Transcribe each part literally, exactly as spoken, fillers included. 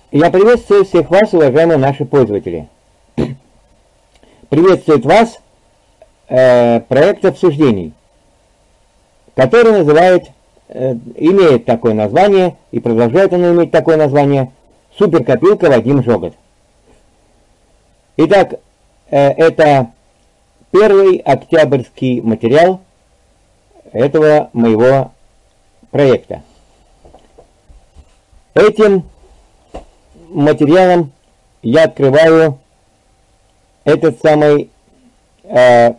Я приветствую всех вас, уважаемые наши пользователи. Приветствует вас э, проект обсуждений, который называет, э, имеет такое название, и продолжает оно иметь такое название, «Суперкопилка Вадим Жогот». Итак, э, это первый октябрьский материал этого моего проекта. Этим материалом я открываю этот самый э,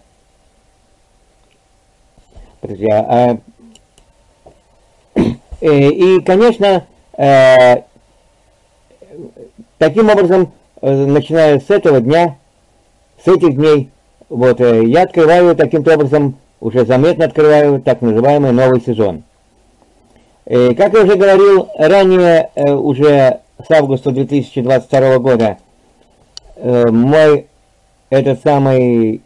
подожди, э, э, и, конечно, э, таким образом, э, начиная с этого дня, с этих дней, вот, э, я открываю таким-то образом, уже заметно открываю так называемый новый сезон. Э, как я уже говорил ранее, э, уже с августа две тысячи двадцать второго года, э, мой этот самый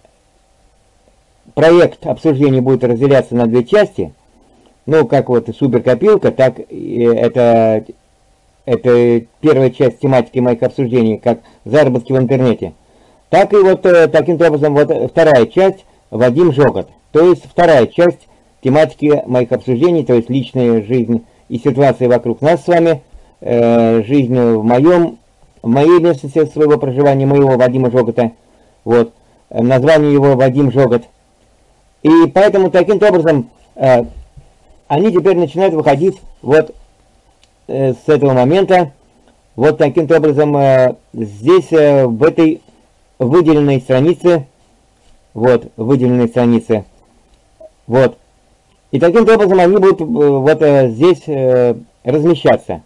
проект обсуждений будет разделяться на две части. Ну, как вот суперкопилка, так и это, это первая часть тематики моих обсуждений, как заработки в интернете. Так и вот э, таким-то образом вот вторая часть Вадим Жогот. То есть вторая часть тематики моих обсуждений, то есть личная жизнь и ситуация вокруг нас с вами, э, жизнь в моем, в моей местности своего проживания, моего Вадима Жогота. Вот, название его Вадим Жогот. И поэтому таким-то образом э, они теперь начинают выходить вот э, с этого момента, вот таким-то образом э, здесь, э, в этой выделенной странице, вот, выделенной странице, вот. И таким-то образом они будут э, вот э, здесь э, размещаться.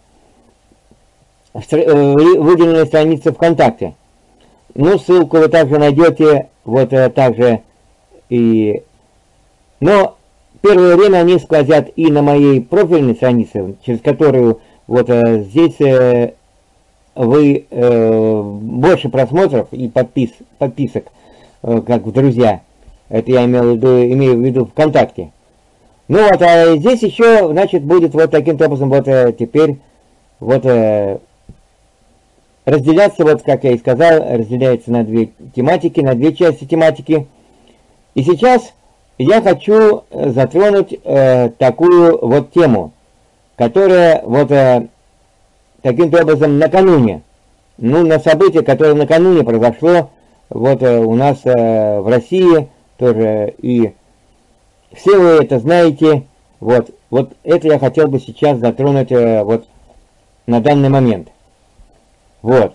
Стр э, выделенная страница ВКонтакте. Ну, ссылку вы также найдете, вот э, также и... Но первое время они сквозят и на моей профильной странице, через которую вот э, здесь э, вы э, больше просмотров и подпис, подписок, э, как в друзья. Это я имел в виду, имею в виду ВКонтакте. Ну вот, а здесь еще, значит, будет вот таким образом вот э, теперь вот э, разделяться, вот как я и сказал, разделяется на две тематики, на две части тематики. И сейчас я хочу затронуть э, такую вот тему, которая вот э, таким-то образом накануне, ну, на событие, которое накануне произошло вот э, у нас э, в России тоже, и все вы это знаете, вот, вот это я хотел бы сейчас затронуть э, вот на данный момент. Вот.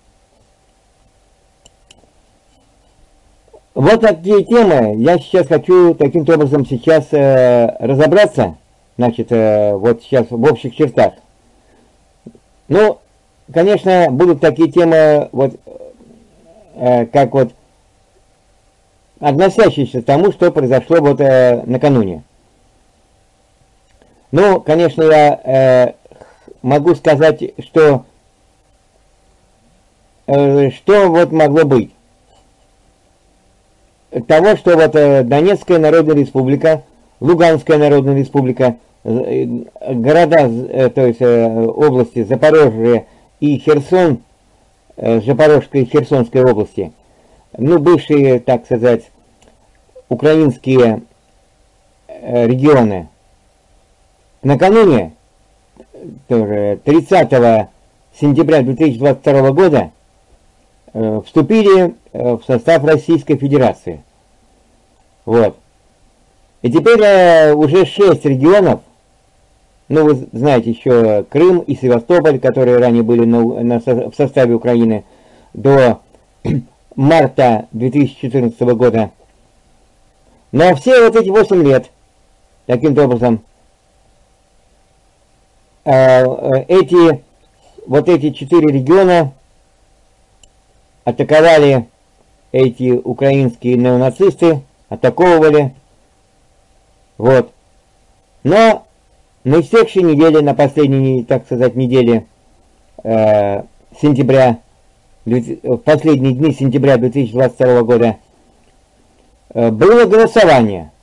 Вот такие темы я сейчас хочу таким-то образом сейчас э, разобраться, значит, э, вот сейчас в общих чертах. Ну, конечно, будут такие темы, вот, э, как вот, относящиеся к тому, что произошло вот э, накануне. Ну, конечно, я э, могу сказать, что, э, что вот могло быть. Того, что вот э, Донецкая Народная Республика, Луганская Народная Республика, э, города, э, то есть э, области Запорожье и Херсон, э, Запорожской и Херсонской области, ну, бывшие, так сказать, украинские э, регионы, накануне, тоже тридцатого сентября две тысячи двадцать второго года, э, вступили э, в состав Российской Федерации. Вот. И теперь э, уже шесть регионов, ну, вы знаете еще Крым и Севастополь, которые ранее были на, на, в составе Украины до марта две тысячи четырнадцатого года. Но все вот эти восемь лет, таким-то образом, э, эти, вот эти четыре региона атаковали эти украинские неонацисты, атаковывали, вот. Но на истекшей неделе, на последней, так сказать, неделе э, сентября, в последние дни сентября две тысячи двадцать второго года, э, было голосование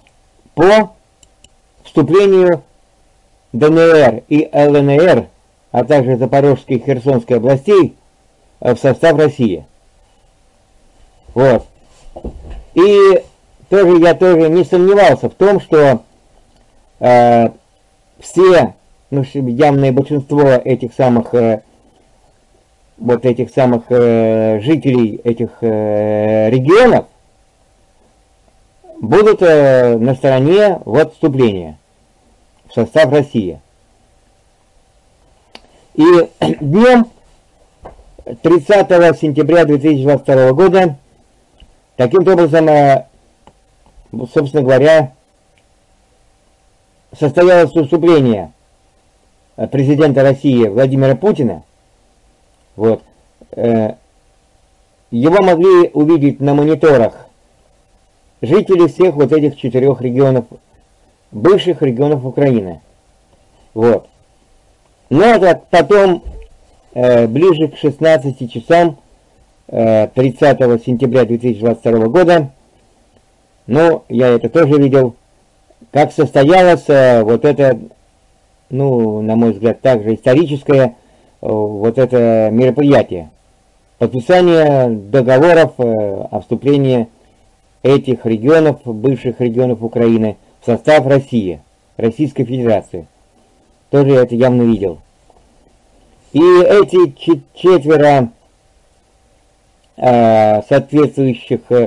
по вступлению ДНР и ЛНР а также Запорожской и Херсонской областей в состав России. Вот. И тоже я тоже не сомневался в том, что э, все, ну, явное большинство этих самых э, вот этих самых э, жителей этих э, регионов будут э, на стороне вот вступления в состав России. И днем тридцатого сентября две тысячи двадцать второго года таким образом, собственно говоря, состоялось выступление президента России Владимира Путина. Вот. Его могли увидеть на мониторах жители всех вот этих четырех регионов, бывших регионов Украины. Вот. Но это потом, э, ближе к шестнадцати часам э, тридцатого сентября две тысячи двадцать второго года, ну, я это тоже видел, как состоялось э, вот это, ну, на мой взгляд, также историческое э, вот это мероприятие. Подписание договоров э, о вступлении этих регионов, бывших регионов Украины, в состав России, Российской Федерации. Тоже я это явно видел. И эти четверо э, соответствующих э,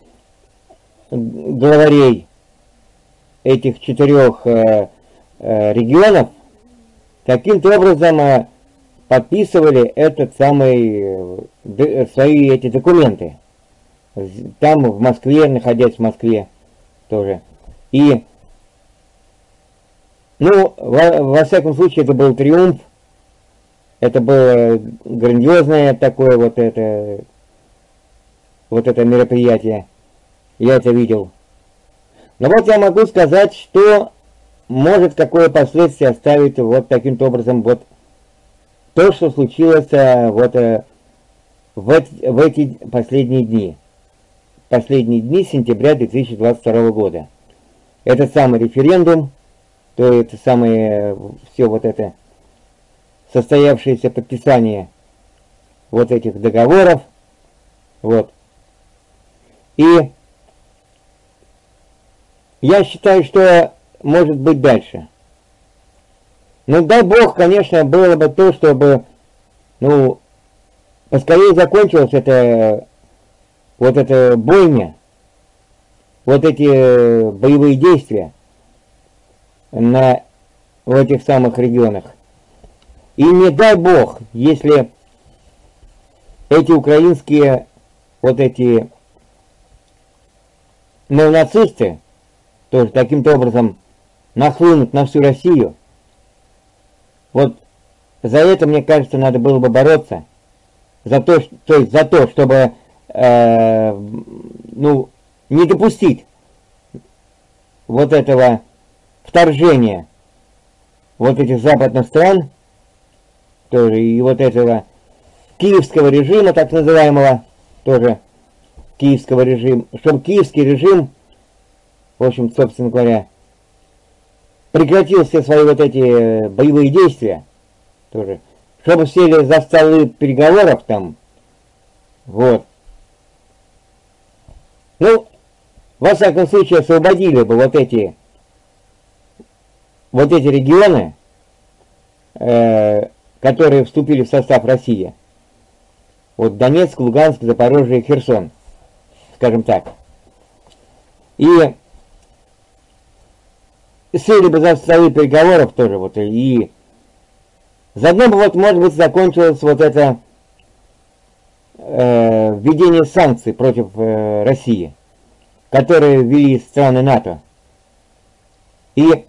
главарей этих четырех э, э, регионов каким-то образом э, подписывали этот самый, э, свои эти документы. Там, в Москве, находясь в Москве тоже. И, ну, во, во всяком случае, это был триумф. Это было грандиозное такое вот это, вот это мероприятие. Я это видел. Но вот я могу сказать, что может какое последствие оставить вот таким-то образом вот то, что случилось вот в эти, в эти последние дни. Последние дни сентября две тысячи двадцать второго года. Это самый референдум, то это самое, все вот это состоявшееся подписание вот этих договоров, вот. И я считаю, что может быть дальше. Ну, дай Бог, конечно, было бы то, чтобы, ну, поскорее закончилась эта, вот эта бойня, вот эти боевые действия на, в этих самых регионах. И не дай Бог, если эти украинские, вот эти неонацисты, тоже таким-то образом нахлынут на всю Россию. Вот за это, мне кажется, надо было бы бороться. За то, то есть за то, чтобы э, ну, не допустить вот этого вторжения вот этих западных стран, тоже, и вот этого киевского режима, так называемого, тоже киевского режима, чтобы киевский режим, в общем, собственно говоря, прекратил все свои вот эти боевые действия, тоже, чтобы сели за столы переговоров там, вот. Ну, во всяком случае, освободили бы вот эти, вот эти регионы, э, которые вступили в состав России. Вот Донецк, Луганск, Запорожье, Херсон, скажем так. И сели бы за столы переговоров тоже, вот, и заодно бы, вот, может быть, закончилось вот это э, введение санкций против э, России, которые ввели страны НАТО. И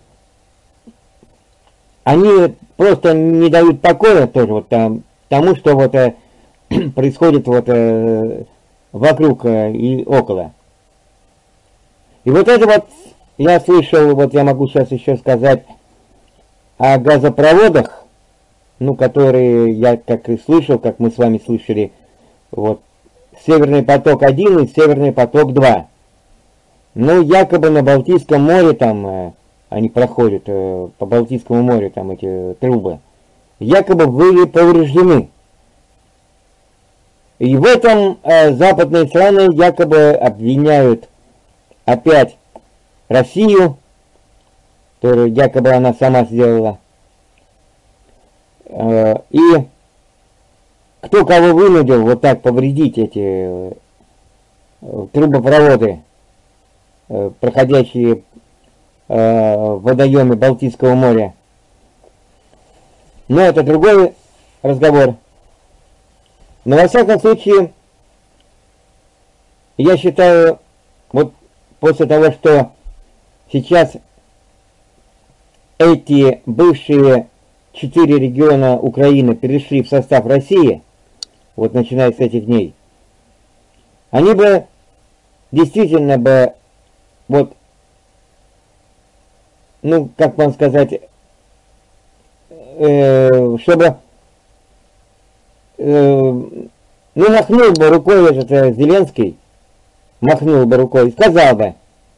они просто не дают покоя тоже вот там, тому, что вот э, происходит вот э, вокруг э, и около. И вот это вот я слышал, вот я могу сейчас еще сказать о газопроводах, ну, которые я как и слышал, как мы с вами слышали, вот, Северный поток один и Северный поток два. Ну, якобы на Балтийском море там э, они проходят, э, по Балтийскому морю там эти трубы. якобы были повреждены. И в этом э, западные страны якобы обвиняют опять Россию, которую якобы она сама сделала. Э, и кто кого вынудил вот так повредить эти э, трубопроводы, э, проходящие э, в водоеме Балтийского моря. Но это другой разговор. Но во всяком случае, я считаю, вот после того, что сейчас эти бывшие четыре региона Украины перешли в состав России, вот начиная с этих дней, они бы действительно бы, вот, ну, как вам сказать, э, чтобы, э, ну, махнул бы рукой этот э, Зеленский, махнул бы рукой и сказал бы,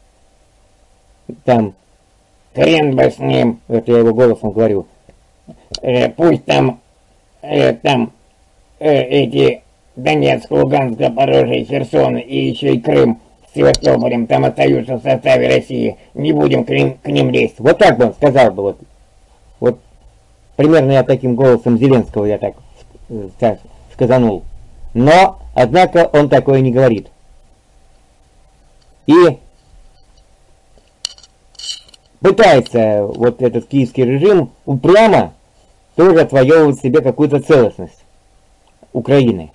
там, хрен бы с ним, это я его голосом говорю, э, пусть там, э, там, э, эти Донецк, Луганск, Запорожье, Херсон и еще и Крым с Севастополем там остаются в составе России, не будем к ним, к ним лезть. Вот так бы он сказал бы, вот, вот примерно я таким голосом Зеленского я так, так сказанул. Но, однако, он такое не говорит. И пытается вот этот киевский режим упрямо тоже отвоевывать себе какую-то целостность Украины.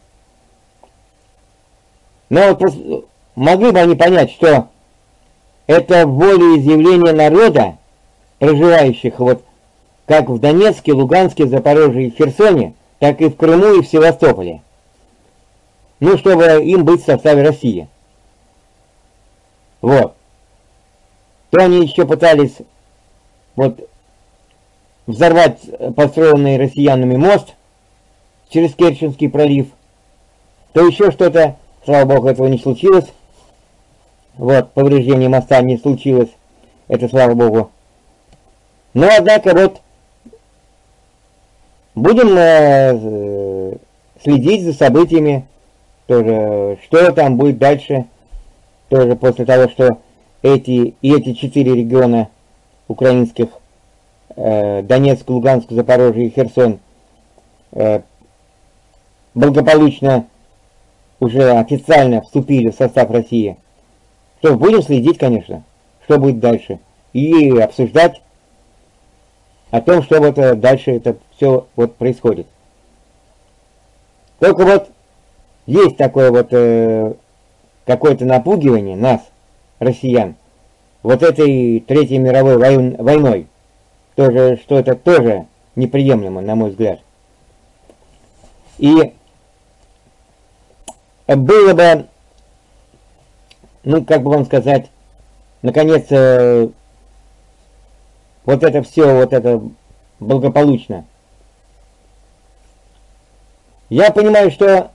Но вот могли бы они понять, что это волеизъявление народа, проживающих вот как в Донецке, Луганске, Запорожье и Херсоне, так и в Крыму и в Севастополе. Ну, чтобы им быть в составе России. Вот. То они еще пытались вот взорвать построенный россиянами мост через Керченский пролив, то еще что-то, слава богу, этого не случилось. Вот, повреждение моста не случилось, это слава богу. Но, однако, вот, будем э, следить за событиями, тоже, что там будет дальше, тоже после того, что эти и эти четыре региона украинских, э, Донецк, Луганск, Запорожье и Херсон, э, благополучно уже официально вступили в состав России. Что, будем следить, конечно, что будет дальше, и обсуждать о том, что вот дальше это все вот происходит. Только вот есть такое вот э, какое-то напугивание нас, россиян, вот этой Третьей мировой войн, войной, тоже, что это тоже неприемлемо, на мой взгляд. И было бы, ну, как бы вам сказать, наконец, э, вот это все, вот это благополучно. Я понимаю, что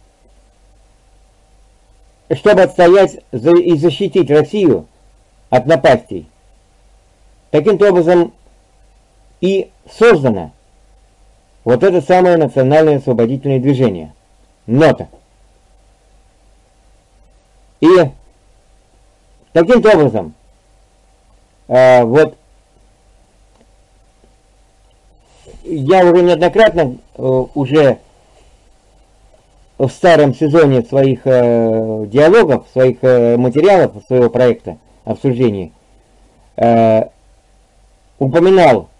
чтобы отстоять за, и защитить Россию от напастей, таким-то образом и создано вот это самое национальное освободительное движение НОТА. И таким-то образом э, вот я уже неоднократно э, уже в старом сезоне своих э, диалогов, своих э, материалов, своего проекта обсуждений э, упоминал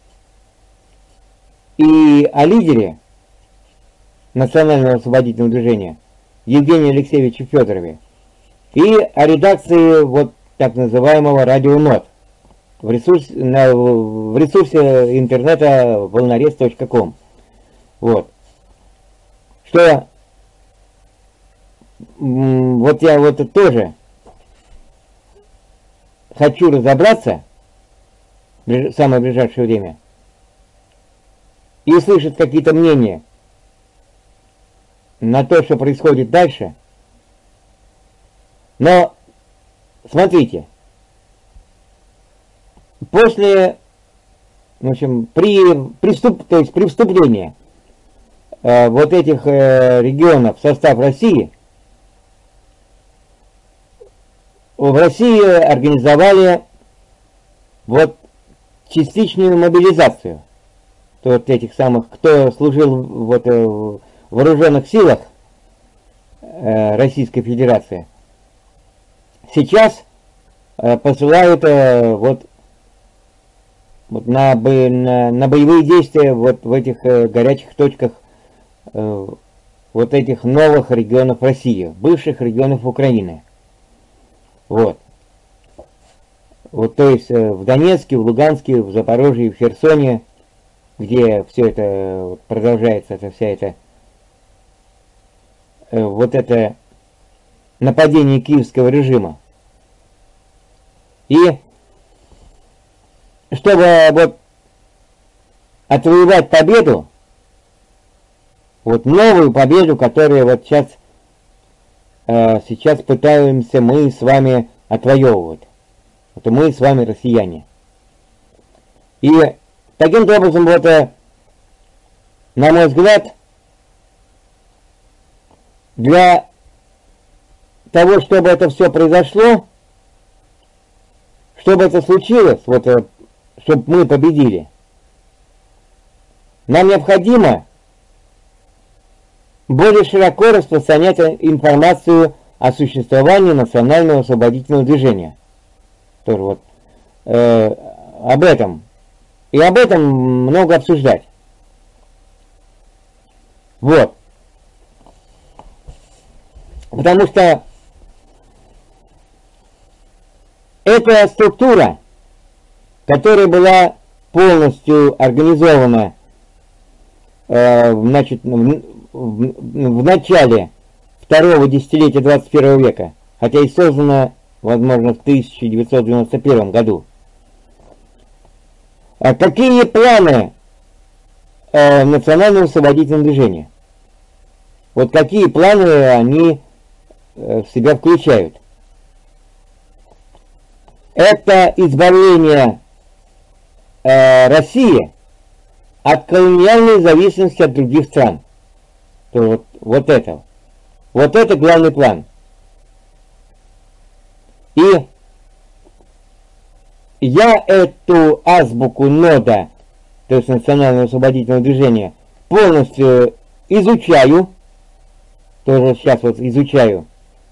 и о лидере национального освободительного движения Евгении Алексеевиче Федорове, и о редакции вот так называемого радио НОТ в ресурсе, на, в ресурсе интернета волнорез точка ком. Вот. Что вот я вот тоже хочу разобраться в самое ближайшее время и услышать какие-то мнения на то, что происходит дальше. Но смотрите, после в общем, при преступ, то есть при вступлении э, вот этих э, регионов в состав России, в России организовали вот частичную мобилизацию вот этих самых, кто служил вот, э, в вооруженных силах э, Российской Федерации. Сейчас э, посылают э, вот, вот на, на, на боевые действия вот в этих э, горячих точках э, вот этих новых регионов России, бывших регионов Украины. Вот. Вот, то есть э, в Донецке, в Луганске, в Запорожье, в Херсоне, где все это продолжается, это вся эта э, вот это нападение киевского режима. И чтобы вот отвоевать победу, вот новую победу, которую вот сейчас э, сейчас пытаемся мы с вами отвоевывать. Это мы с вами россияне. И таким образом, вот, на мой взгляд, для того, чтобы это все произошло, чтобы это случилось, вот, чтобы мы победили, нам необходимо более широко распространять информацию о существовании национального освободительного движения. Тоже вот э, об этом. И об этом много обсуждать. Вот. Потому что эта структура, которая была полностью организована э, значит, в, в, в начале второго десятилетия двадцать первого века, хотя и создана, возможно, в тысяча девятьсот девяносто первом году. А какие планы э, национального освободительного движения? Вот какие планы они э, в себя включают? Это избавление э, России от колониальной зависимости от других стран. То вот, вот это. Вот это главный план. И я эту азбуку нода, то есть национального освободительного движения, полностью изучаю, тоже сейчас вот изучаю.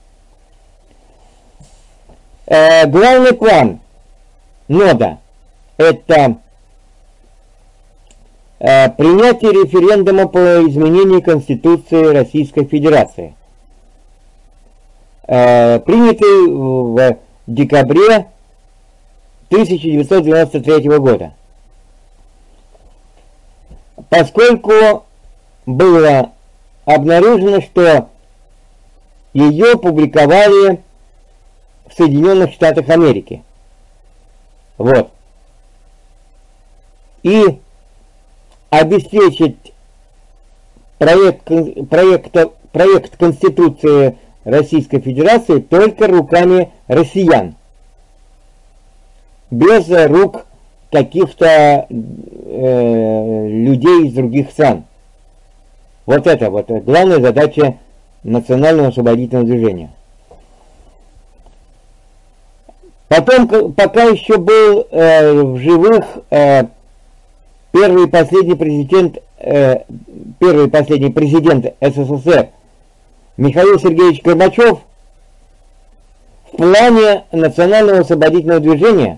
Э, главный план нода — это э, принятие референдума по изменению Конституции Российской Федерации, э, принятый в декабре тысяча девятьсот девяносто третьего года. Поскольку было обнаружено, что ее публиковали в Соединенных Штатах Америки. Вот. И обеспечить проект, проект, проект Конституции Российской Федерации только руками россиян, без рук каких-то э, людей из других стран. Вот это вот главная задача национального освободительного движения. Потом, пока еще был э, в живых э, первый и последний президент, э, первый и последний президент СССР Михаил Сергеевич Горбачев, в плане национального освободительного движения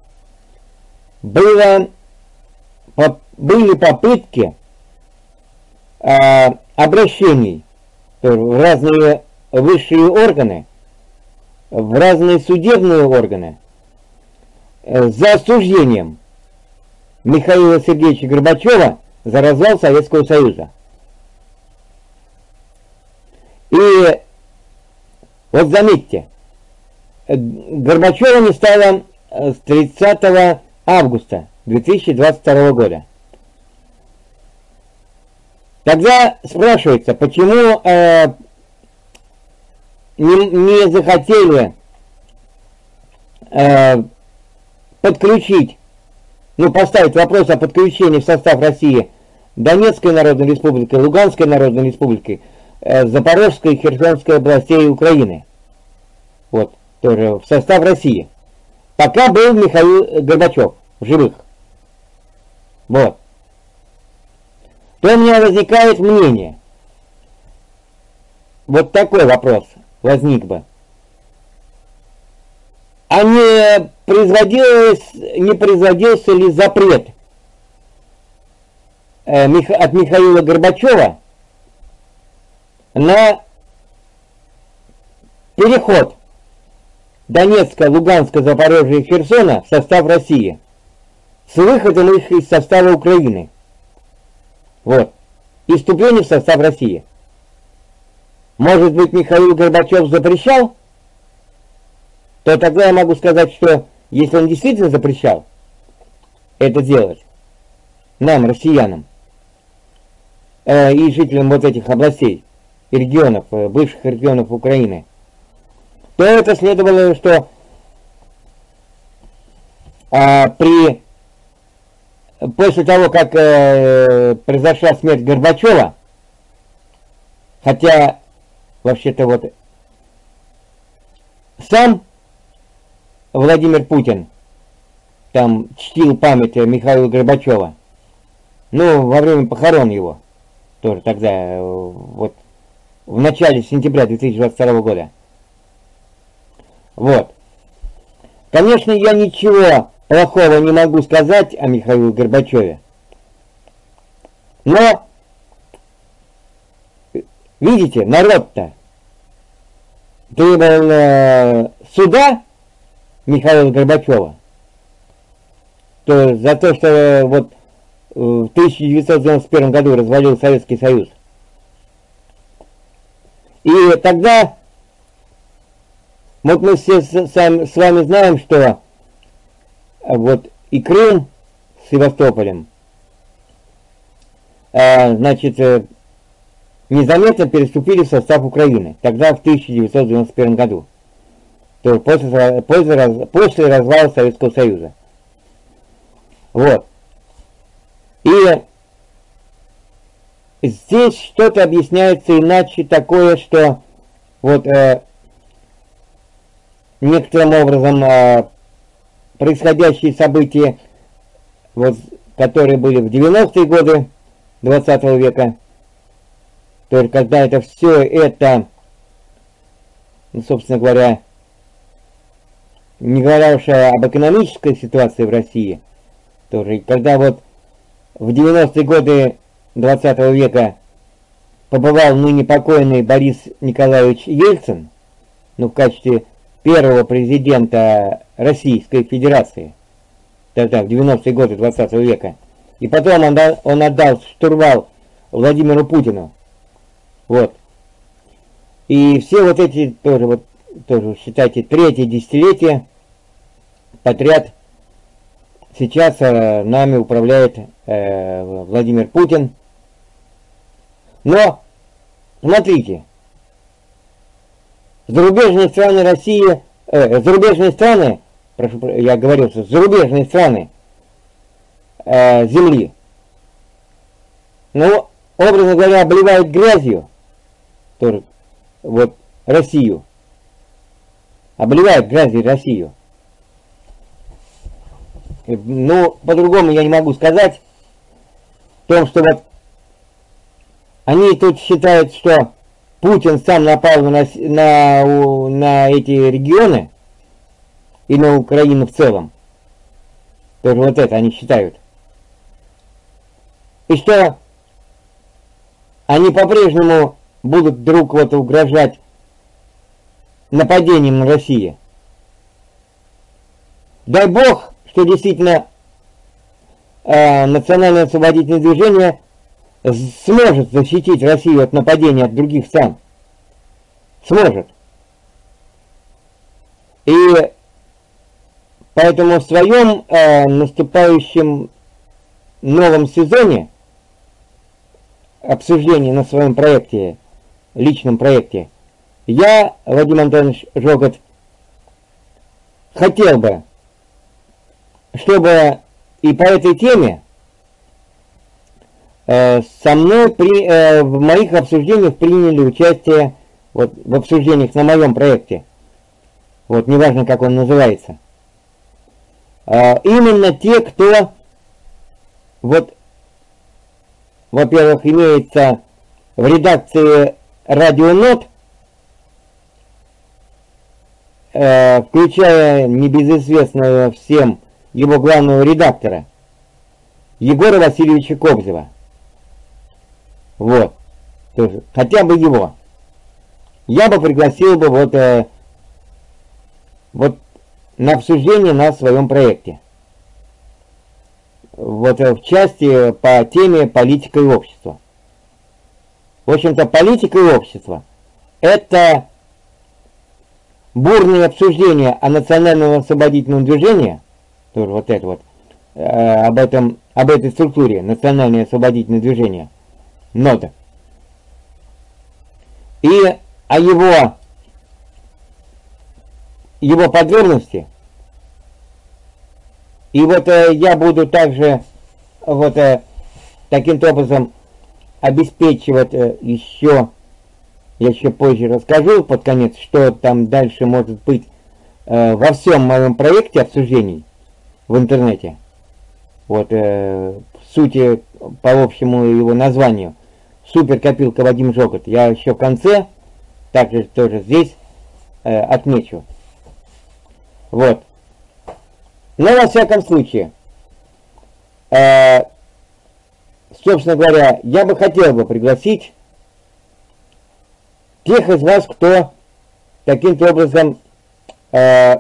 было, по, были попытки э, обращений в разные высшие органы, в разные судебные органы э, за осуждением Михаила Сергеевича Горбачева за развал Советского Союза. И вот заметьте, Горбачева не стало с тридцатого августа две тысячи двадцать второго года. Тогда спрашивается, почему э, не, не захотели э, подключить ну, поставить вопрос о подключении в состав России Донецкой Народной Республики, Луганской Народной Республики, э, Запорожской и Херсонской областей Украины. Вот, тоже в состав России. Пока был Михаил Горбачев в живых. Вот. То у меня возникает мнение. Вот такой вопрос возник бы. А не производилось, не производился ли запрет э, Мих, от Михаила Горбачева на переход Донецка, Луганска, Запорожья и Херсона в состав России с выходом их из состава Украины? Вот. И вступление в состав России. Может быть, Михаил Горбачев запрещал? То тогда я могу сказать, что если он действительно запрещал это делать нам, россиянам, э, и жителям вот этих областей и регионов, э, бывших регионов Украины, то это следовало, что э, при после того, как э, произошла смерть Горбачева, хотя вообще-то вот сам Владимир Путин там чтил память Михаила Горбачева, ну, во время похорон его, тоже тогда, вот, в начале сентября две тысячи двадцать второго года. Вот. Конечно, я ничего плохого не могу сказать о Михаиле Горбачеве, но, видите, народ-то требовал э, суда Михаила Горбачева, то за то, что вот в тысяча девятьсот девяносто первом году развалил Советский Союз. И тогда, вот мы все с, сами, с вами знаем, что вот и Крым с Севастополем, э, значит, э, незаметно переступили в состав Украины, тогда в тысяча девятьсот девяносто первом году. То после, после, после развала Советского Союза. Вот. И здесь что-то объясняется иначе такое, что вот э, некоторым образом э, происходящие события, вот, которые были в девяностые годы двадцатого века, то есть когда это все это, ну, собственно говоря, не говоря уж об экономической ситуации в России, тоже, когда вот в девяностые годы двадцатого века побывал ныне покойный Борис Николаевич Ельцин, ну, в качестве первого президента Российской Федерации, тогда в девяностые годы двадцатого века, и потом он, дал, он отдал штурвал Владимиру Путину, вот, и все вот эти тоже, вот, тоже считайте, третье десятилетие подряд сейчас э, нами управляет э, Владимир Путин. Но, смотрите, зарубежные страны России, э, зарубежные страны, прошу, я говорил, что зарубежные страны э, Земли, ну, образно говоря, обливают грязью, тоже, вот, Россию, обливают грязью Россию. Ну, по-другому я не могу сказать, в том, что вот они тут считают, что Путин сам напал на, на, на эти регионы и на Украину в целом. Тоже вот это они считают. И что они по-прежнему будут вдруг вот угрожать нападением на Россию. Дай Бог, что действительно э, национальное освободительное движение сможет защитить Россию от нападения от других стран. Сможет. И поэтому в своем э, наступающем новом сезоне обсуждения на своем проекте, личном проекте, я, Вадим Антонович Жогот, хотел бы, чтобы и по этой теме э, со мной при, э, в моих обсуждениях приняли участие, вот в обсуждениях на моем проекте, вот неважно как он называется, э, именно те, кто вот, во-первых, имеется в редакции Радионот, э, включая небезызвестного всем его главного редактора Егора Васильевича Кобзева. Вот, тоже, хотя бы его. Я бы пригласил бы вот, э, вот на обсуждение на своем проекте. Вот э, в части по теме политика и общество. В общем-то, политика и общество — это бурные обсуждения о национальном освободительном движении, тоже вот это вот, э, об этом, об этой структуре, национальное освободительное движение, нота, и о его, его подробности. И вот э, я буду также вот э, таким образом обеспечивать э, еще, я еще позже расскажу под конец, что там дальше может быть э, во всем моем проекте обсуждений в интернете. Вот э, в сути, по общему его названию, суперкопилка Вадим Жогот, я еще в конце также тоже здесь э, отмечу. Вот. Но во всяком случае, э, собственно говоря, я бы хотел бы пригласить тех из вас, кто таким-то образом э,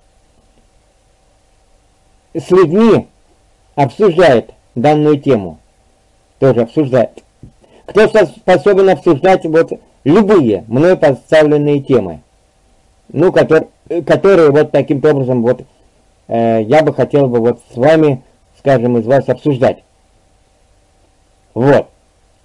с людьми обсуждает данную тему, тоже обсуждает. Кто способен обсуждать вот любые мной поставленные темы, ну, которые, которые вот таким-то образом вот э, я бы хотел бы вот с вами, скажем, из вас обсуждать. Вот.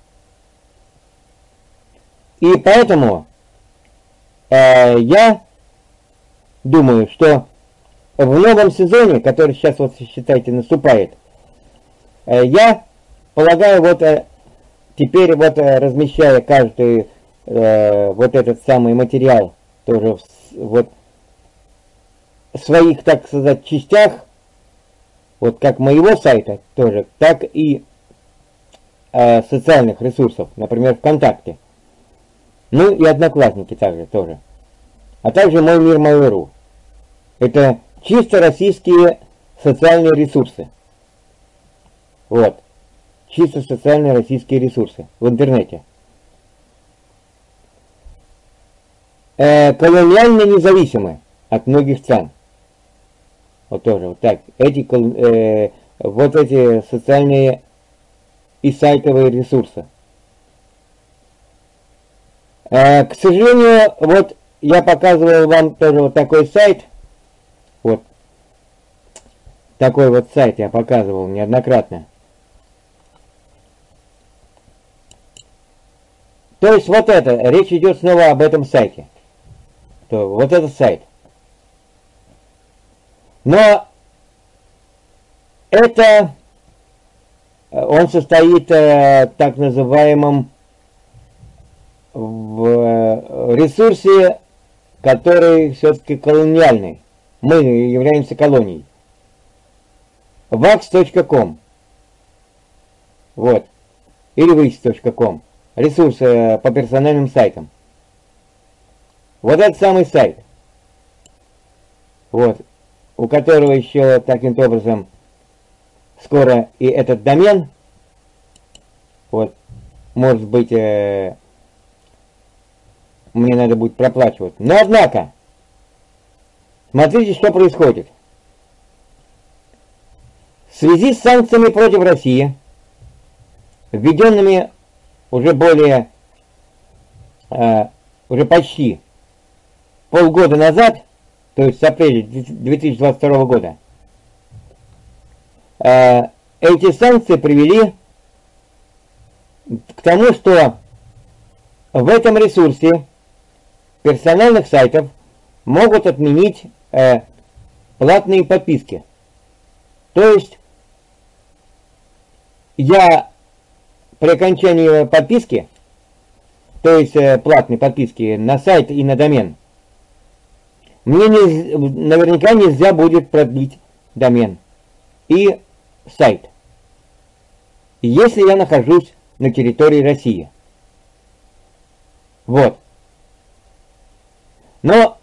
И поэтому э, я думаю, что в новом сезоне, который сейчас вот считайте наступает, э, я полагаю вот э, теперь вот э, размещая каждый э, вот этот самый материал тоже в, вот в своих, так сказать, частях, вот как моего сайта тоже, так и э, социальных ресурсов, например, ВКонтакте. Ну и Одноклассники также тоже. А также Мой мир, Mail.ru. Это чисто российские социальные ресурсы. Вот. Чисто социальные российские ресурсы в интернете. Э, колониально независимы от многих стран. Вот тоже вот так. Эти, э, вот эти социальные и сайтовые ресурсы. Э, к сожалению, вот я показывал вам тоже вот такой сайт. Вот. Такой вот сайт я показывал неоднократно. То есть вот это, речь идет снова об этом сайте. То, вот этот сайт. Но это, он состоит э, так называемом в ресурсе, который все-таки колониальный. Мы являемся колонией. вакс точка ком. Вот. Или высь точка ком. Ресурс э, по персональным сайтам. Вот этот самый сайт. Вот. У которого еще таким образом скоро и этот домен. Вот. Может быть, э, мне надо будет проплачивать. Но однако, смотрите, что происходит. В связи с санкциями против России, введенными уже более, э, уже почти полгода назад, то есть с апреля две тысячи двадцать второго года, э, эти санкции привели к тому, что в этом ресурсе персональных сайтов могут отменить э, платные подписки. То есть я при окончании подписки, то есть э, платной подписки на сайт и на домен, мне не, наверняка нельзя будет продлить домен и сайт, если я нахожусь на территории России. Вот. Но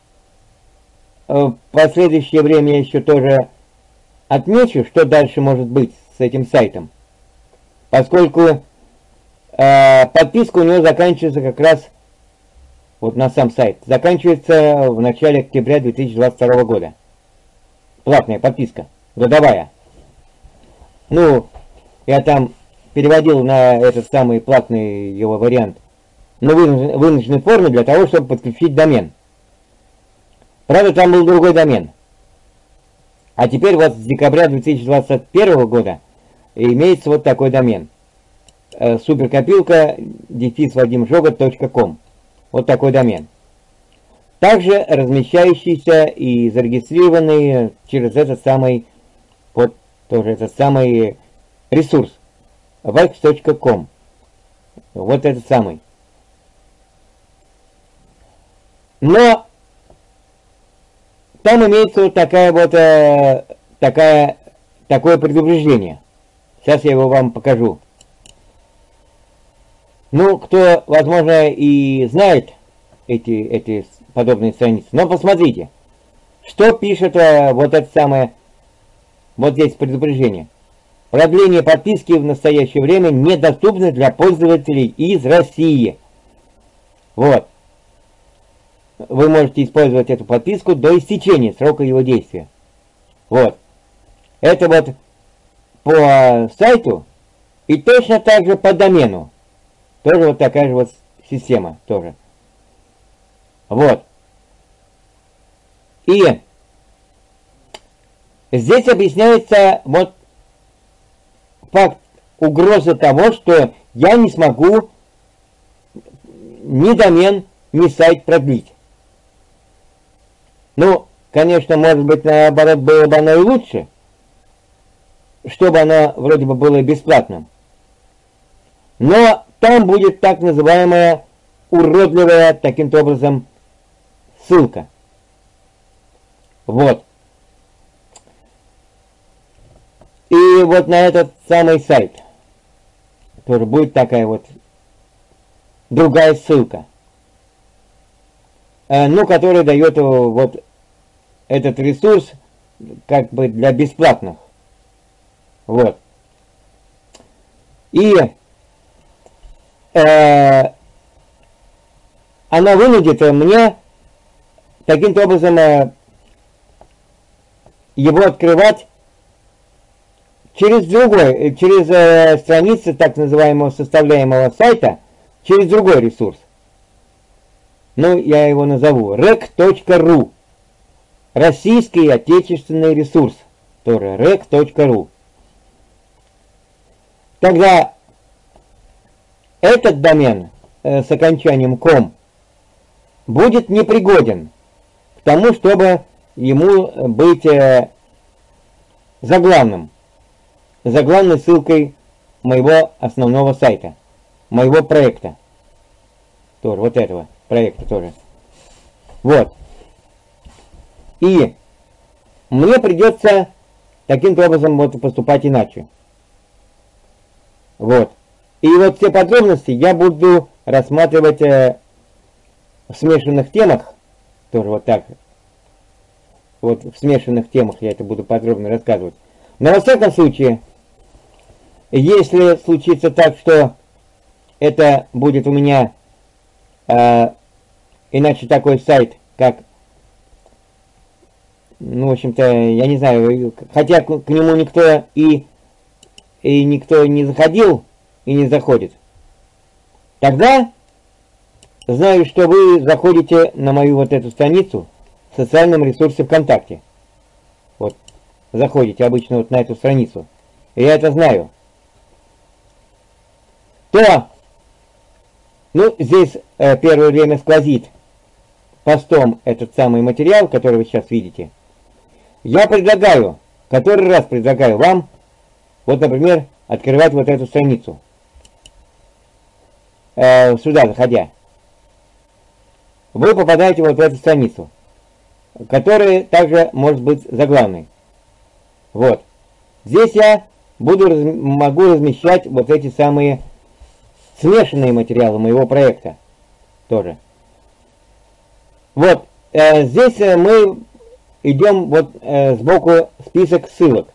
в последующее время я еще тоже отмечу, что дальше может быть с этим сайтом, поскольку э, подписка у него заканчивается как раз, вот на сам сайт, заканчивается в начале октября две тысячи двадцать второго года. Платная подписка, годовая. Ну, я там переводил на этот самый платный его вариант на вынужденной форме для того, чтобы подключить домен. Правда, там был другой домен. А теперь вот с декабря две тысячи двадцать первого года имеется вот такой домен. Суперкопилка дефис вадим жогот точка ком. Вот такой домен. Также размещающийся и зарегистрированный через этот самый, вот тоже этот самый ресурс вайкс точка ком. Вот этот самый. Но там имеется вот такая вот э, такая такое предупреждение. Сейчас я его вам покажу. Ну, кто, возможно, и знает эти эти подобные страницы, но посмотрите, что пишет э, вот это самое, вот здесь предупреждение. Продление подписки в настоящее время недоступно для пользователей из России. Вот. Вы можете использовать эту подписку до истечения срока его действия. Вот. Это вот по сайту и точно так же по домену. Тоже вот такая же вот система тоже. Вот. И здесь объясняется вот факт угрозы того, что я не смогу ни домен, ни сайт продлить. Ну, конечно, может быть, наоборот, было бы оно и лучше, чтобы оно вроде бы было бесплатным. Но там будет так называемая уродливая, таким-то образом, ссылка. Вот. И вот на этот самый сайт тоже будет такая вот другая ссылка, ну, которая дает вот этот ресурс как бы для бесплатных. Вот. И э, она вынудит меня таким-то образом э, его открывать через другой, через э, страницы так называемого составляемого сайта, через другой ресурс. Ну, я его назову рек точка ру. Российский отечественный ресурс. Тоже рек точка ру. Тогда этот домен э, с окончанием .com будет непригоден к тому, чтобы ему быть э, заглавным. Заглавной ссылкой моего основного сайта. Моего проекта. Тоже, вот этого проекта тоже. Вот. И мне придется таким-то образом вот поступать иначе. Вот. И вот все подробности я буду рассматривать э, в смешанных темах. Тоже вот так. Вот в смешанных темах я это буду подробно рассказывать. Но во всяком случае, если случится так, что это будет у меня э, иначе такой сайт, как, ну, в общем-то, я не знаю, хотя к, к нему никто и, и никто не заходил и не заходит, тогда знаю, что вы заходите на мою вот эту страницу в социальном ресурсе ВКонтакте. Вот, заходите обычно вот на эту страницу. И я это знаю. То, ну, здесь э, первое время сквозит постом этот самый материал, который вы сейчас видите. Я предлагаю, который раз предлагаю вам, вот, например, открывать вот эту страницу, э, сюда заходя, вы попадаете вот в эту страницу, которая также может быть заглавной. Вот. Здесь я буду, могу размещать вот эти самые смешанные материалы моего проекта тоже. Вот. Э, здесь мы идем вот э, сбоку список ссылок.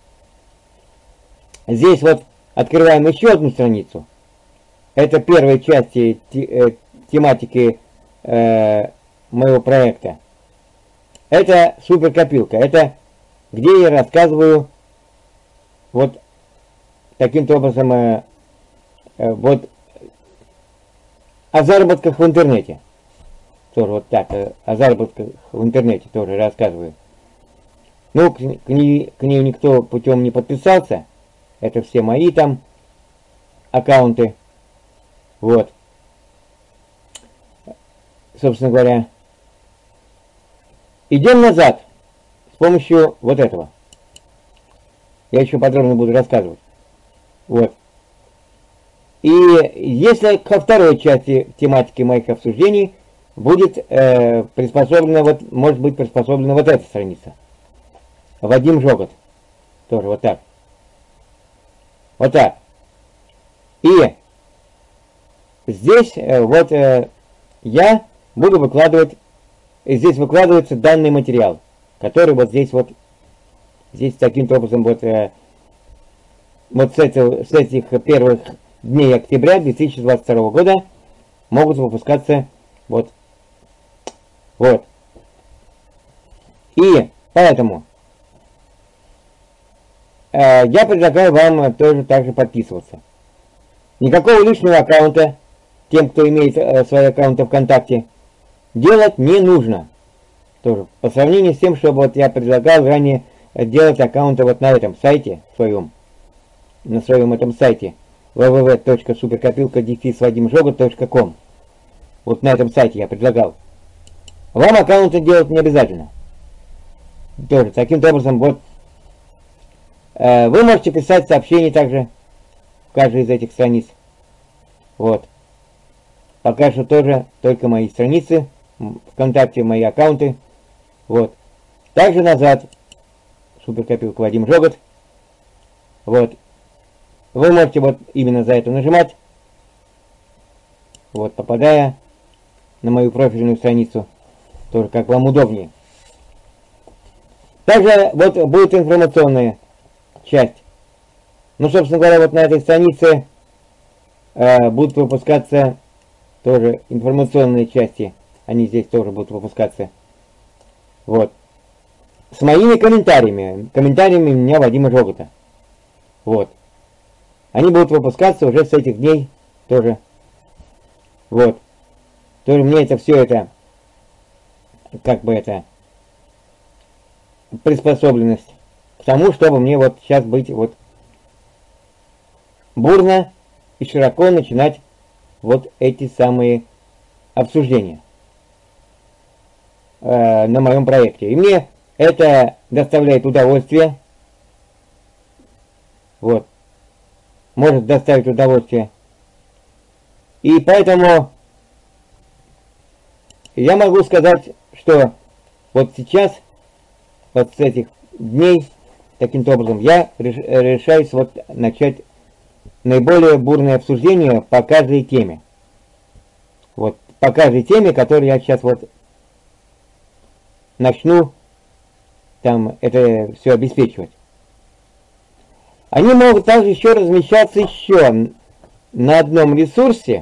Здесь вот открываем еще одну страницу. Это первая часть те, э, тематики э, моего проекта. Это суперкопилка. Это где я рассказываю вот таким-то образом э, э, вот о заработках в интернете. Тоже вот так, э, о заработках в интернете тоже рассказываю. Ну, к, к, ней, к ней никто путем не подписался. Это все мои там аккаунты. Вот. Собственно говоря. Идем назад с помощью вот этого. Я еще подробно буду рассказывать. Вот. И если ко второй части тематики моих обсуждений будет э, приспособлена, вот, может быть приспособлена вот эта страница. Вадим Жогот. Тоже вот так. Вот так. И здесь э, вот э, я буду выкладывать, и здесь выкладывается данный материал, который вот здесь вот, здесь таким-то образом вот, э, вот с, этого, с этих первых дней октября две тысячи двадцать второго года могут выпускаться вот, вот. И поэтому э, я предлагаю вам тоже также подписываться. Никакого личного аккаунта тем, кто имеет э, свои аккаунты ВКонтакте, делать не нужно. Тоже по сравнению с тем, что вот я предлагал ранее делать аккаунты вот на этом сайте своем, на своем этом сайте дабл ю дабл ю дабл ю точка суперкопилка дефис вадим жогот точка ком. Вот на этом сайте я предлагал. Вам аккаунты делать не обязательно. Тоже таким образом вот э, вы можете писать сообщения также в каждой из этих страниц. Вот. Пока что тоже только мои страницы ВКонтакте, мои аккаунты. Вот. Также назад суперкопилка Вадим Жогот. Вот. Вы можете вот именно за это нажимать. Вот, попадая на мою профильную страницу. Тоже как вам удобнее. Также вот будет информационная часть. Ну, собственно говоря, вот на этой странице э, будут выпускаться тоже информационные части. Они здесь тоже будут выпускаться. Вот. С моими комментариями. Комментариями меня Вадима Жогота. Вот. Они будут выпускаться уже с этих дней тоже. Вот. Тоже мне это все это, как бы это, приспособленность к тому, чтобы мне вот сейчас быть вот бурно и широко начинать вот эти самые обсуждения э, на моем проекте. И мне это доставляет удовольствие. Вот. Может доставить удовольствие. И поэтому я могу сказать, что вот сейчас, вот с этих дней, таким-то образом, я решаюсь вот начать наиболее бурное обсуждение по каждой теме. Вот, по каждой теме, которую я сейчас вот начну там это все обеспечивать. Они могут также еще размещаться еще на одном ресурсе,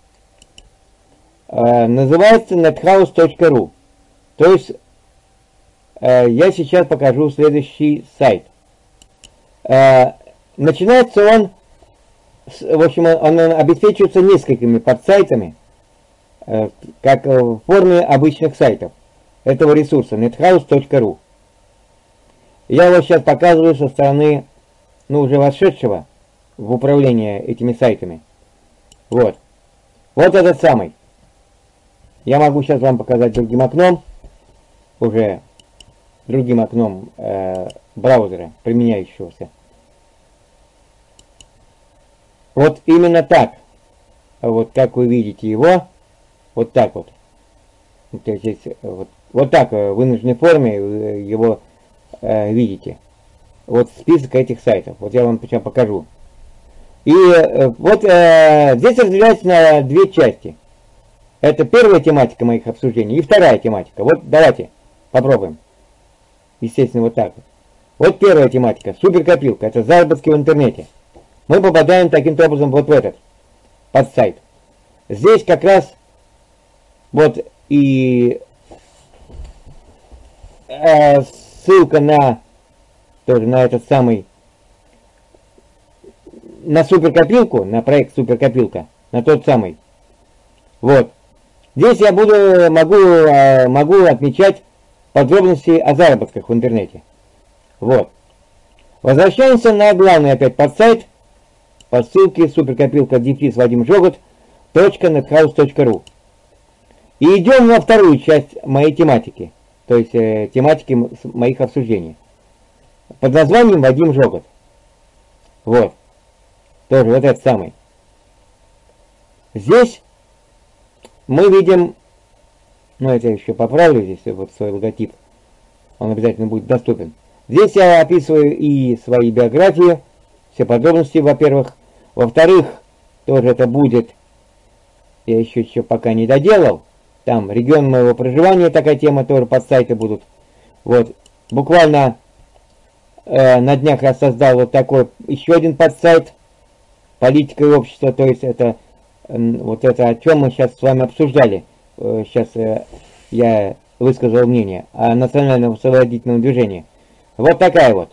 э, называется nethouse точка ру. То есть э, я сейчас покажу следующий сайт. Э, начинается он, с, в общем, он, он обеспечивается несколькими подсайтами, э, как в форме обычных сайтов этого ресурса nethouse точка ру. Я его сейчас показываю со стороны, ну, уже вошедшего в управление этими сайтами. Вот. Вот этот самый. Я могу сейчас вам показать другим окном, уже другим окном э, браузера, применяющегося. Вот именно так. Вот как вы видите его, вот так вот. То есть здесь, вот, вот так в вынужденной форме его э, видите. Вот список этих сайтов. Вот я вам сейчас покажу. И э, вот э, здесь разделяется на две части. Это первая тематика моих обсуждений и вторая тематика. Вот давайте попробуем. Естественно, вот так вот. Вот первая тематика. Суперкопилка. Это заработки в интернете. Мы попадаем таким образом вот в этот подсайт. Здесь как раз вот и э, ссылка на тоже на этот самый на суперкопилку, на проект суперкопилка, на тот самый. Вот. Здесь я буду могу могу отмечать подробности о заработках в интернете. Вот. Возвращаемся на главный опять подсайт по ссылке суперкопилка дефис Вадим Жогут точка нетхаус точка ру. И идем на вторую часть моей тематики, то есть э, тематики моих обсуждений. Под названием Вадим Жогут. Вот. Тоже вот этот самый. Здесь мы видим, ну это я еще поправлю здесь вот свой логотип. Он обязательно будет доступен. Здесь я описываю и свои биографии, все подробности, во-первых. Во-вторых, тоже это будет, я еще, еще пока не доделал, там регион моего проживания, такая тема, тоже подсайты будут. Вот, буквально э, на днях я создал вот такой еще один подсайт, политика и общество, то есть это э, вот это, о чем мы сейчас с вами обсуждали. Э, сейчас э, я высказал мнение о национальном освободительном движении. Вот такая вот.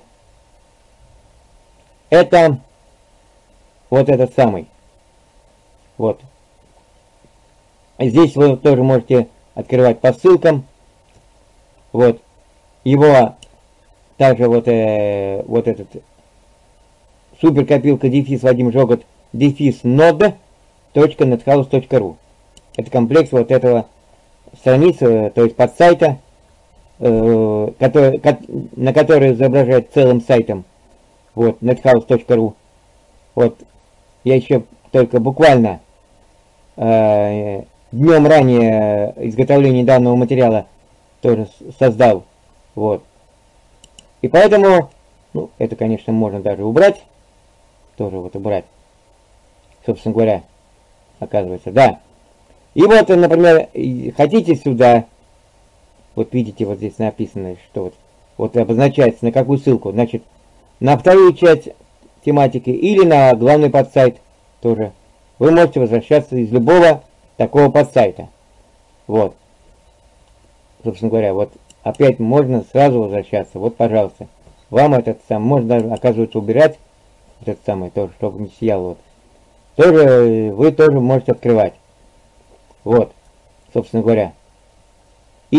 Это вот этот самый. Вот. Здесь вы тоже можете открывать по ссылкам. Вот. Его также вот, э, вот этот суперкопилка дефис Вадим Жогут дефис нод точка нетхаус точка ру. Это комплекс вот этого страницы, то есть подсайта, э, который, на который изображает целым сайтом. Вот, нетхаус точка ру. Вот. Я еще только буквально э, днем ранее изготовления данного материала тоже создал. Вот. И поэтому, ну, это, конечно, можно даже убрать. Тоже вот убрать. Собственно говоря, оказывается, да. И вот, например, хотите сюда, вот видите, вот здесь написано, что вот, вот обозначается, на какую ссылку. Значит, на вторую часть тематики или на главный подсайт тоже. Вы можете возвращаться из любого такого подсайта. Вот. Собственно говоря, вот опять можно сразу возвращаться. Вот, пожалуйста. Вам этот сам, можно даже, оказывается, убирать этот самый тоже, чтобы не сиял. Вот. Тоже вы тоже можете открывать. Вот. Собственно говоря. И,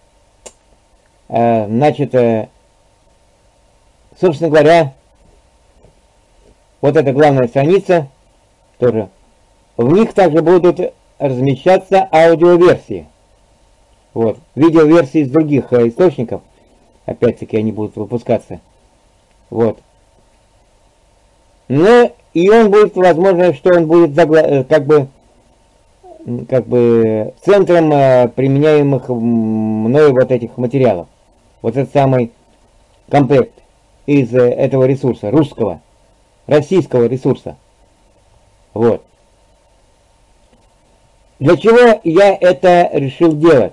э, значит, э, собственно говоря, вот эта главная страница, тоже, в них также будут размещаться аудиоверсии. Вот, видеоверсии из других э, источников, опять-таки они будут выпускаться. Вот. Но и он будет, возможно, что он будет загла как бы, как бы центром э, применяемых мною вот этих материалов. Вот этот самый комплект из э, этого ресурса, русского, российского ресурса. Вот. Для чего я это решил делать?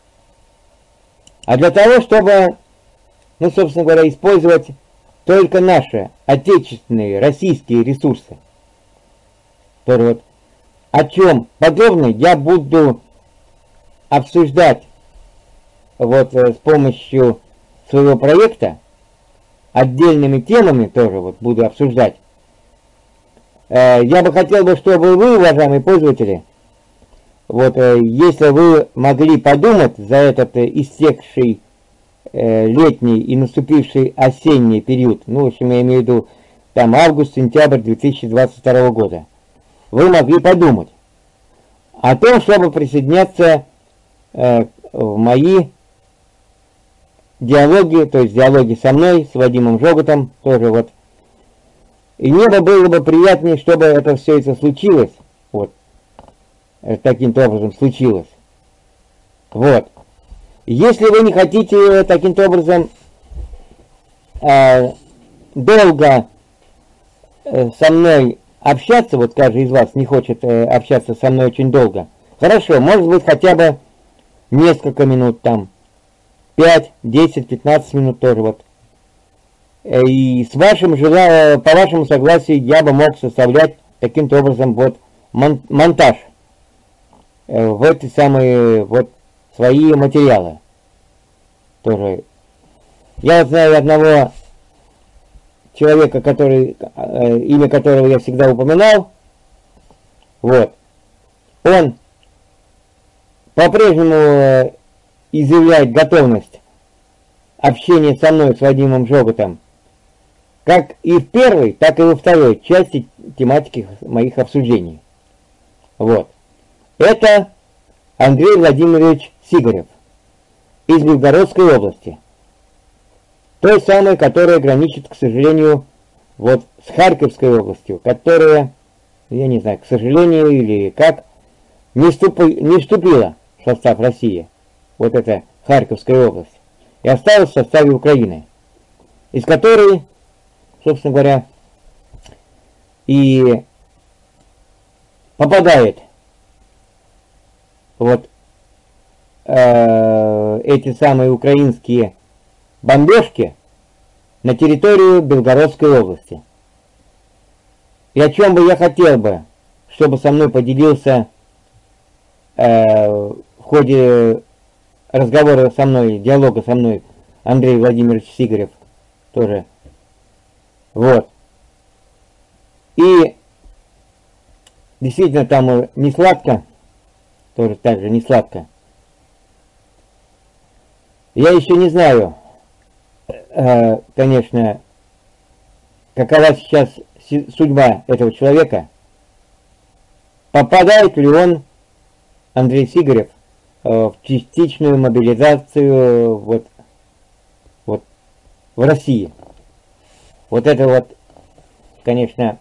А для того, чтобы, ну, собственно говоря, использовать только наши отечественные российские ресурсы. Вот. О чем подробно я буду обсуждать вот с помощью своего проекта, отдельными темами тоже вот буду обсуждать. Я бы хотел бы, чтобы вы, уважаемые пользователи, вот если вы могли подумать за этот истекший летний и наступивший осенний период, ну, в общем, я имею в виду там август-сентябрь две тысячи двадцать второго года, вы могли подумать о том, чтобы присоединяться э, в мои диалоги, то есть диалоги со мной, с Вадимом Жогутом, тоже вот, И небо было бы приятнее, чтобы это все это случилось. Вот. Таким-то образом случилось. Вот. Если вы не хотите таким-то образом э, долго э, со мной общаться, вот каждый из вас не хочет э, общаться со мной очень долго, хорошо, может быть хотя бы несколько минут там, пять, десять, пятнадцать минут тоже вот. И с вашим желанием, по вашему согласию, я бы мог составлять таким-то образом вот мон монтаж э, в эти самые вот свои материалы. Тоже. Я вот знаю одного человека, который, э, имя которого я всегда упоминал. Вот. Он по-прежнему э, изъявляет готовность общения со мной, с Вадимом Жоготом, как и в первой, так и во второй части тематики моих обсуждений. Вот. Это Андрей Владимирович Сигарев из Белгородской области. Той самой, которая граничит, к сожалению, вот с Харьковской областью, которая, я не знаю, к сожалению или как, не, вступи, не вступила в состав России. Вот это Харьковская область. И осталась в составе Украины, из которой, собственно говоря, и попадает вот э, эти самые украинские бомбежки на территорию Белгородской области. И о чем бы я хотел бы, чтобы со мной поделился э, в ходе разговора со мной, диалога со мной Андрей Владимирович Сигарев тоже. Вот. И действительно там не сладко, тоже так же не сладко. Я еще не знаю, э, конечно, какова сейчас судьба этого человека. Попадает ли он, Андрей Сигарев, в частичную мобилизацию вот, вот в России. Вот это вот, конечно,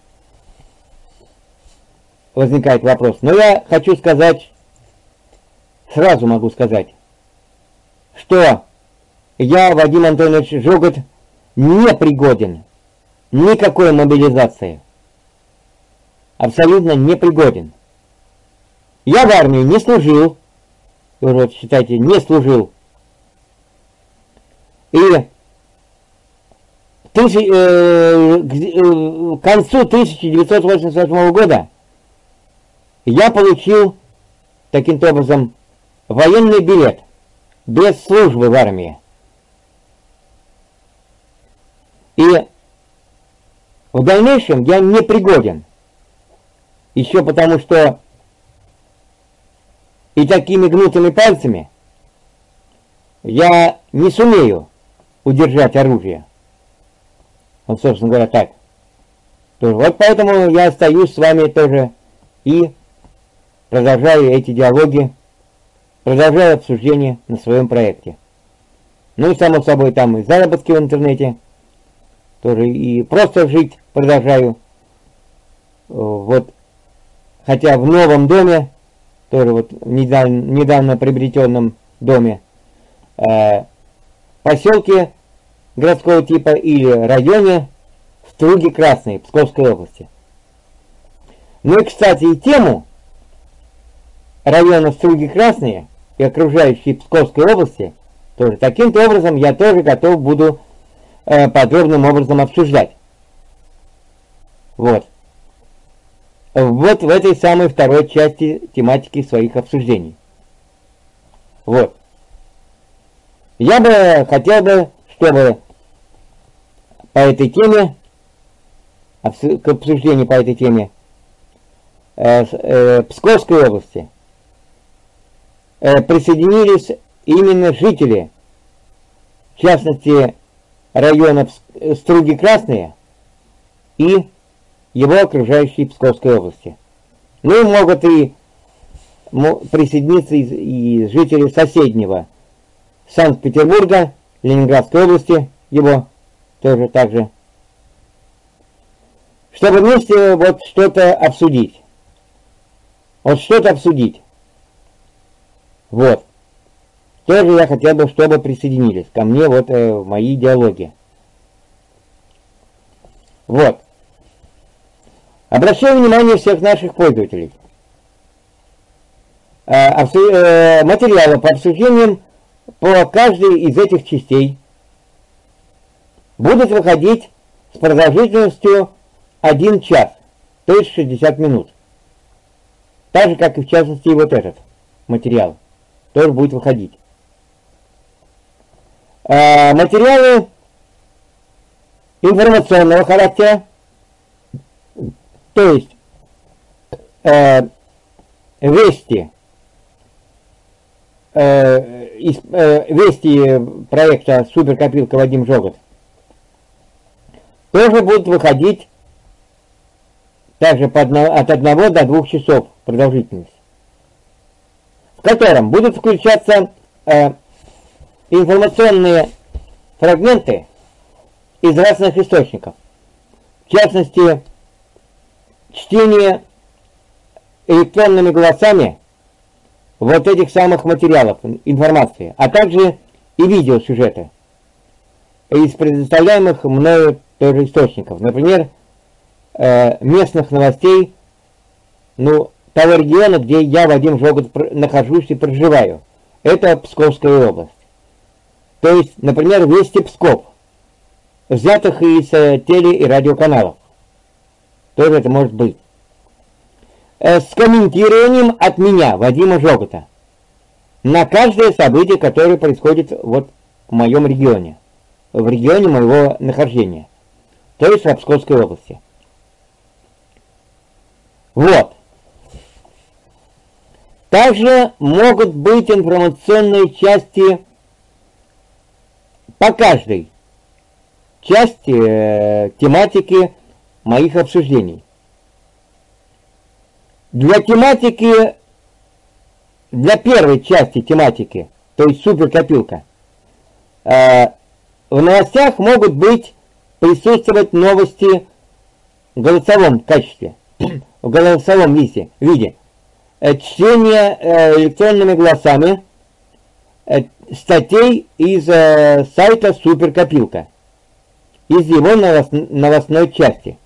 возникает вопрос. Но я хочу сказать, сразу могу сказать, что я, Вадим Антонович Жогот, не пригоден никакой мобилизации. Абсолютно не пригоден. Я в армии не служил. Вот, считайте, не служил. И тысяч, э, к концу тысяча девятьсот восемьдесят восьмого года я получил таким-то образом военный билет без службы в армии. И в дальнейшем я не пригоден. Еще потому, что и такими гнутыми пальцами я не сумею удержать оружие. Вот, собственно говоря, так. Вот поэтому я остаюсь с вами тоже и продолжаю эти диалоги, продолжаю обсуждение на своем проекте. Ну и само собой там и заработки в интернете, тоже и просто жить продолжаю. Вот, хотя в новом доме, тоже вот в недавно, недавно приобретенном доме, э, поселке городского типа или районе Струги Красной Псковской области. Ну и, кстати, и тему района Струги Красные и окружающей Псковской области тоже таким-то образом я тоже готов буду э, подробным образом обсуждать. Вот. Вот в этой самой второй части тематики своих обсуждений. Вот. Я бы хотел бы, чтобы по этой теме, к обсуждению по этой теме э, э, Псковской области э, присоединились именно жители, в частности района Струги Красные и его окружающей Псковской области. Ну и могут и присоединиться и, и жители соседнего Санкт-Петербурга, Ленинградской области, его тоже также. чтобы вместе вот что-то обсудить. Вот что-то обсудить. Вот. Тоже я хотел бы, чтобы присоединились ко мне вот э, в мои диалоги. Вот. Обращаю внимание всех наших пользователей. Э, обсу... э, материалы по обсуждениям по каждой из этих частей будут выходить с продолжительностью один час, то есть шестьдесят минут. Так же, как и в частности и вот этот материал тоже будет выходить. Э, материалы информационного характера, то есть э, вести, э, из, э, вести проекта «Суперкопилка» Вадим Жогот, тоже будут выходить также по одно, от одного до двух часов продолжительность, в котором будут включаться э, информационные фрагменты из разных источников, в частности, чтение электронными голосами вот этих самых материалов, информации, а также и видеосюжеты из предоставляемых мною тоже источников, например, э, местных новостей, ну, того региона, где я, Вадим Жогот, нахожусь и проживаю. Это Псковская область. То есть, например, Вести Псков, взятых из э, теле- и радиоканалов. Тоже это может быть. Э, с комментированием от меня, Вадима Жогота, на каждое событие, которое происходит вот в моем регионе, в регионе моего нахождения, то есть в Псковской области. Вот. Также могут быть информационные части по каждой части э, тематики моих обсуждений. Для тематики, для первой части тематики, то есть суперкопилка, э, в новостях могут быть присутствовать новости в голосовом качестве, в голосовом виде, виде. Чтение э, электронными голосами э, статей из э, сайта Суперкопилка, из его новос, новостной части.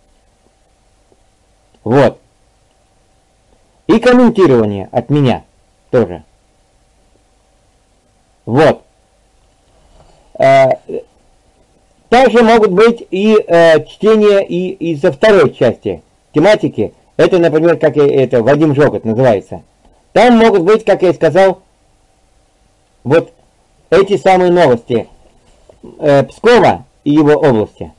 Вот. И комментирование от меня тоже. Вот. Э, также могут быть и э, чтение и из-за второй части тематики. Это, например, как и это Вадим Жогот называется. Там могут быть, как я и сказал, вот эти самые новости э, Пскова и его области.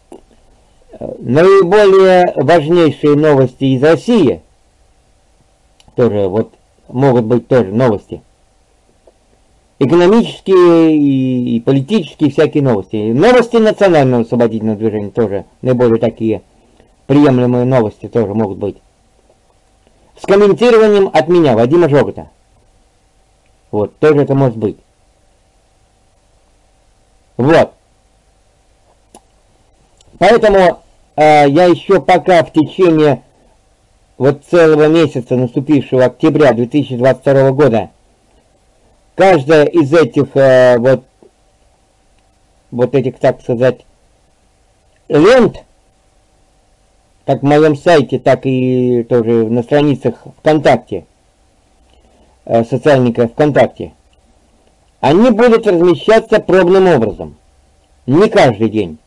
Наиболее важнейшие новости из России, тоже вот могут быть тоже новости. Экономические и, и политические всякие новости. Новости национального освободительного движения тоже наиболее такие приемлемые новости тоже могут быть. С комментированием от меня, Вадима Жогота. Вот, тоже это может быть. Вот. Поэтому э, я еще пока в течение вот целого месяца, наступившего октября две тысячи двадцать второго года, каждая из этих э, вот, вот этих, так сказать, лент, как в моем сайте, так и тоже на страницах ВКонтакте, э, социальника ВКонтакте, они будут размещаться пробным образом. Не каждый день.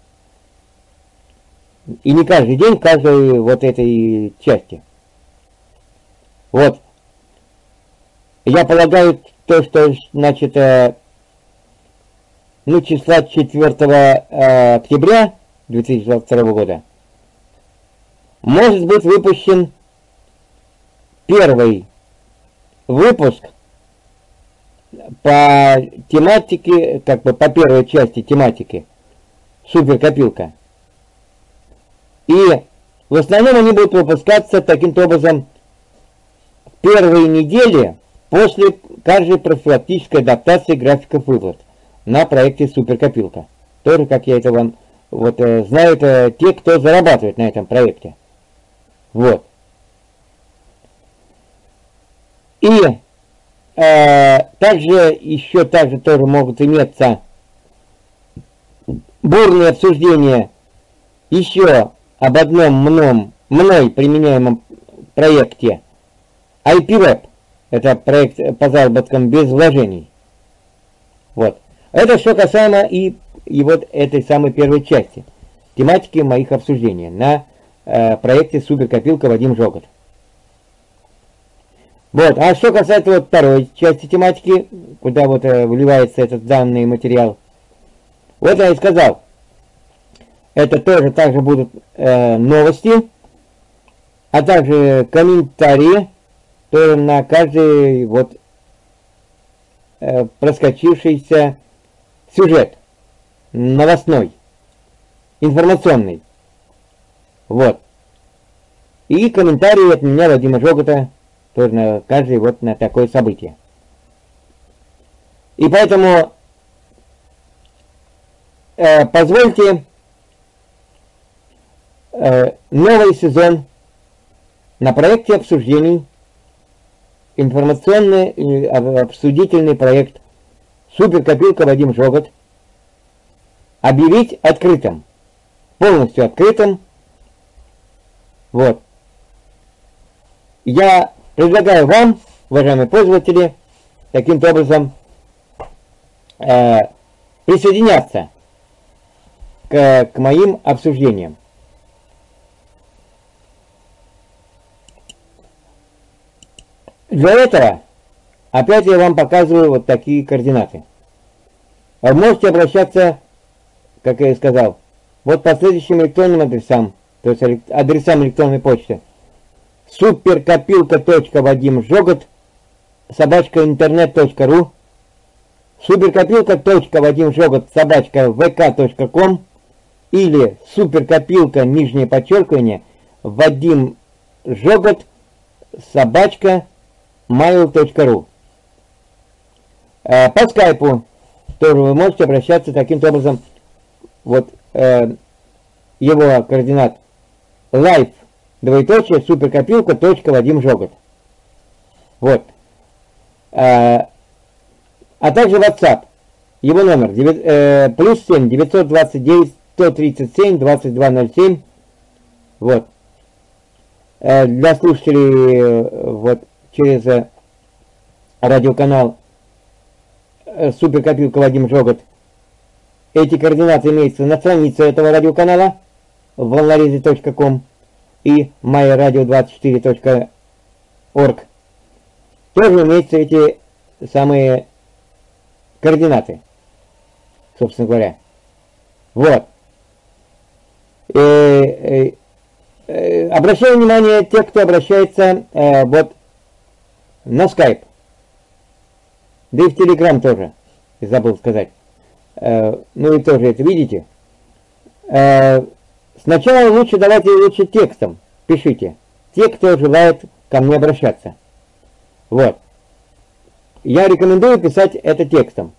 И не каждый день каждой вот этой части. Вот. Я полагаю, то, что, значит, э, ну, числа четвёртого э, октября две тысячи двадцать второго года может быть выпущен первый выпуск по тематике, как бы по первой части тематики Суперкопилка. И в основном они будут выпускаться таким-то образом в первые недели после каждой профилактической адаптации графиков выплат на проекте Суперкопилка. Тоже, как я это вам вот, э, знают э, те, кто зарабатывает на этом проекте. Вот. И э, также еще также тоже могут иметься бурные обсуждения еще об одном мном, мной применяемом проекте ай пи веб. Это проект по заработкам без вложений. Вот. Это что касаемо и, и вот этой самой первой части. Тематики моих обсуждений на э, проекте Суперкопилка Вадим Жогот. Вот. А что касается вот второй части тематики, куда вот э, вливается этот данный материал. Вот я и сказал. Это тоже также будут э, новости, а также комментарии тоже на каждый вот э, проскочившийся сюжет новостной, информационный. Вот. И комментарии от меня, Вадима Жогота, тоже на каждый вот на такое событие. И поэтому э, позвольте э, новый сезон на проекте обсуждений, информационный и обсудительный проект Суперкопилка Вадим Жогот объявить открытым, полностью открытым. Вот. Я предлагаю вам, уважаемые пользователи, таким-то образом э, присоединяться к, к моим обсуждениям. Для этого опять я вам показываю вот такие координаты. Вы можете обращаться, как я и сказал, вот по следующим электронным адресам, то есть адресам электронной почты. суперкопилка точка вадим жогот собачка интернет точка ру, суперкопилка точка вадим жогот собачка вк точка ком или суперкопилка нижнее подчеркивание Вадим Жогот собачка mail точка ру. По скайпу тоже вы можете обращаться таким образом. Вот э, его координат live двоеточие суперкопилка точка вадим жогот. Вот. А, а также WhatsApp. Его номер девять, э, плюс семь девятьсот двадцать девять сто тридцать семь двадцать два ноль семь. Вот. Э, для слушателей э, вот через э, радиоканал э, Суперкопилка Вадим Жогот. Эти координаты имеются на странице этого радиоканала в волнорези точка ком и майя радио двадцать четыре точка орг. Тоже имеются эти самые координаты, собственно говоря. Вот. И, и, и, обращаю внимание тех, кто обращается э, вот на скайп. Да и в телеграм тоже, забыл сказать. Э, ну и тоже это видите. Э, сначала лучше давайте лучше текстом пишите. Те, кто желает ко мне обращаться. Вот. Я рекомендую писать это текстом.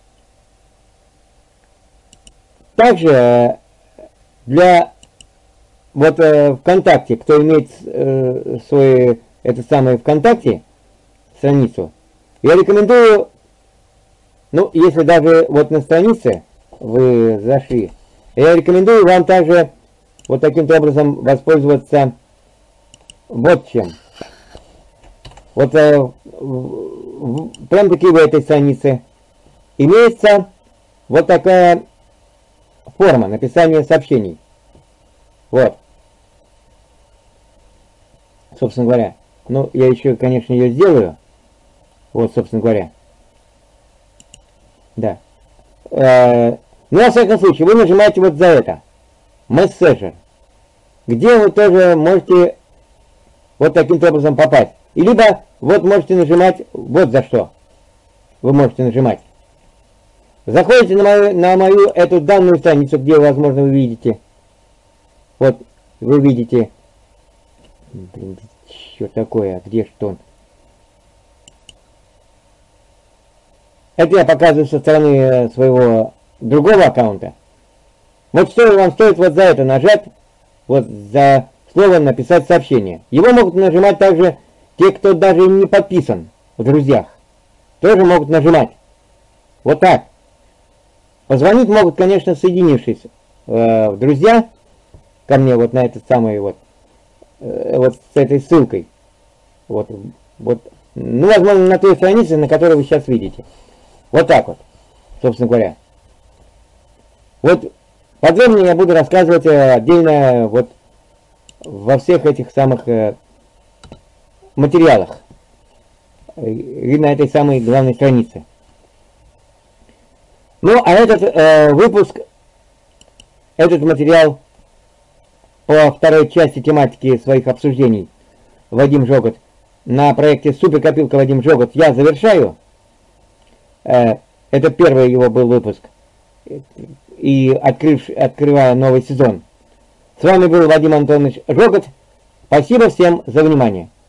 Также для вот э, ВКонтакте, кто имеет э, свой это самое ВКонтакте страницу, я рекомендую, ну если даже вот на странице вы зашли, я рекомендую вам также вот таким-то образом воспользоваться вот чем. Вот э, прям таки в этой странице имеется вот такая форма написания сообщений. Вот. Собственно говоря. Ну, я еще, конечно, ее сделаю. Вот, собственно говоря. Да. Э, ну, во всяком случае, вы нажимаете вот за это. Мессенджер. Где вы тоже можете вот таким образом попасть. И либо вот можете нажимать вот за что. Вы можете нажимать. Заходите на мою, на мою эту данную страницу, где, возможно, вы видите. Вот, вы видите. Блин, что такое? А где что он? Это я показываю со стороны своего другого аккаунта. Вот что вам стоит вот за это нажать. Вот за слово «написать сообщение». Его могут нажимать также те, кто даже не подписан в друзьях. Тоже могут нажимать. Вот так. Позвонить могут, конечно, соединившись э, в друзья ко мне вот на этот самый вот, э, вот с этой ссылкой. Вот, вот, ну, возможно, на той странице, на которой вы сейчас видите. Вот так вот, собственно говоря. Вот подробнее я буду рассказывать отдельно вот во всех этих самых э, материалах и на этой самой главной странице. Ну, а этот э, выпуск, этот материал по второй части тематики своих обсуждений Вадим Жогот на проекте Суперкопилка Вадим Жогот я завершаю. Э, это первый его был выпуск. И открыв, открывая новый сезон. С вами был Вадим Антонович Жогот. Спасибо всем за внимание.